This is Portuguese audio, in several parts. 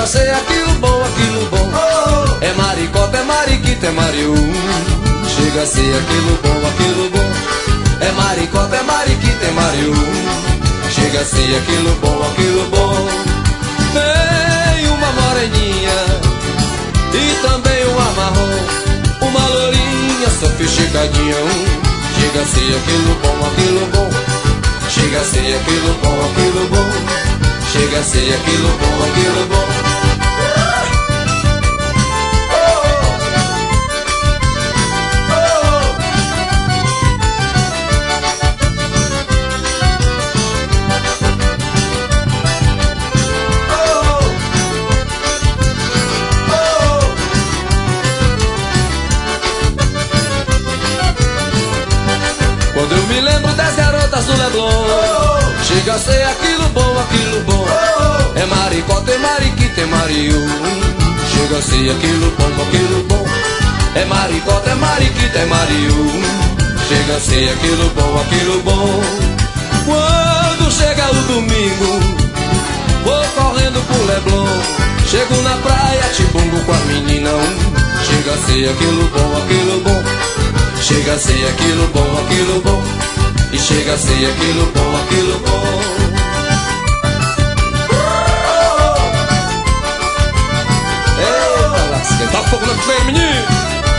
a ser aquilo bom, aquilo bom. É maricota, é mariquita, é mariú. Chega a ser aquilo bom, aquilo bom. É maricota, é mariquita, é mariú. Chega a ser aquilo bom, aquilo bom. Tem uma moreninha e também uma marrom, uma lourinha sofisticadinha. Chega a ser aquilo bom, aquilo bom. Chega a ser aquilo bom, aquilo bom. Chega a ser aquilo bom, aquilo bom. Quando eu me lembro das garotas do Leblon, chega a ser aquilo bom, aquilo bom. É maricota, é mariquita, é mariú. Chega a ser aquilo bom, aquilo bom. É maricota, é mariquita, é mariú. Chega a ser aquilo bom, aquilo bom. Quando chega o domingo, vou correndo pro Leblon. Chego na praia, tibungo com a menina. Chega a ser aquilo bom, aquilo bom. Chega a ser aquilo bom, aquilo bom. E chega a ser aquilo bom, aquilo bom. Eita lasca, tá fogo na feira, menino.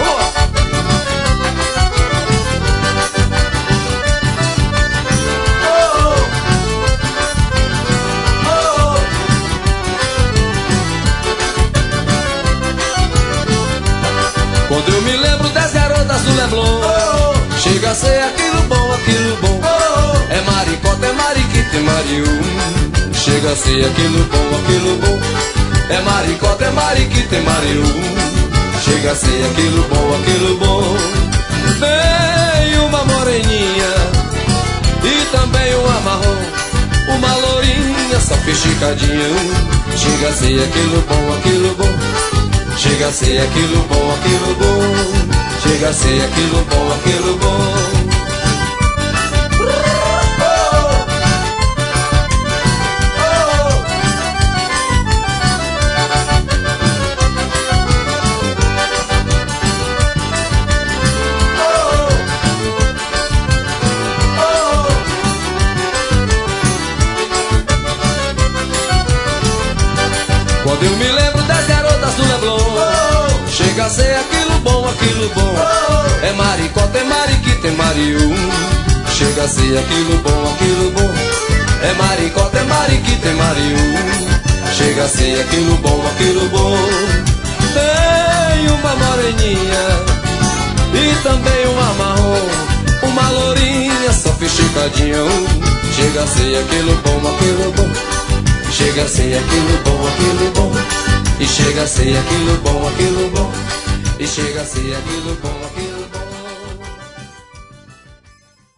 Quando eu me lembro das garotas do Leblon, chega a ser aquilo bom, aquilo bom. É maricota, é mariquita, é mariú. Chega a ser aquilo bom, aquilo bom. É maricota, é mariquita, é mariú. Chega a ser aquilo bom, aquilo bom. Tem uma moreninha e também uma marrom, uma lourinha sofisticadinha. Chega a ser aquilo bom, aquilo bom. Chega a ser aquilo bom, aquilo bom. Chega a ser aquilo bom, aquilo bom. Quando eu me lembro das garotas do Leblon, chega a ser aquilo bom, aquilo bom. É maricota, é mariquita, é mariú. Chega a ser aquilo bom, aquilo bom. É maricota, é mariquita, é mariú. Chega a ser aquilo bom, aquilo bom. Tem uma moreninha e também uma marrom, uma lourinha sofisticadinha. Chega a ser aquilo bom, aquilo bom. Chega a ser aquilo bom, aquilo bom. E chega a ser aquilo bom, aquilo bom. E chega a ser aquilo bom.